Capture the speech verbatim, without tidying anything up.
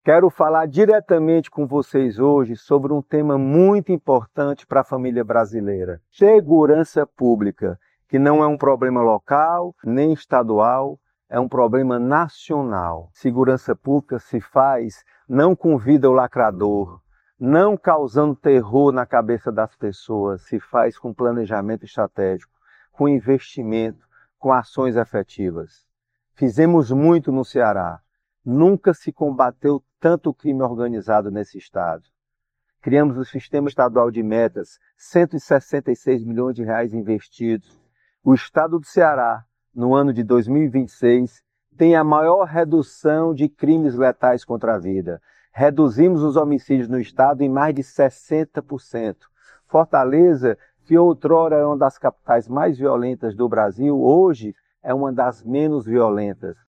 Quero falar diretamente com vocês hoje sobre um tema muito importante para a família brasileira: segurança pública, que não é um problema local nem estadual, é um problema nacional. Segurança pública se faz não com vida ou lacrador, não causando terror na cabeça das pessoas, se faz com planejamento estratégico, com investimento, com ações efetivas. Fizemos muito no Ceará. Nunca se combateu tanto crime organizado nesse estado. Criamos o Sistema Estadual de Metas, cento e sessenta e seis milhões de reais investidos. O estado do Ceará, no ano de dois mil e vinte e seis, tem a maior redução de crimes letais contra a vida. Reduzimos os homicídios no estado em mais de sessenta por cento. Fortaleza, que outrora era uma das capitais mais violentas do Brasil, hoje é uma das menos violentas.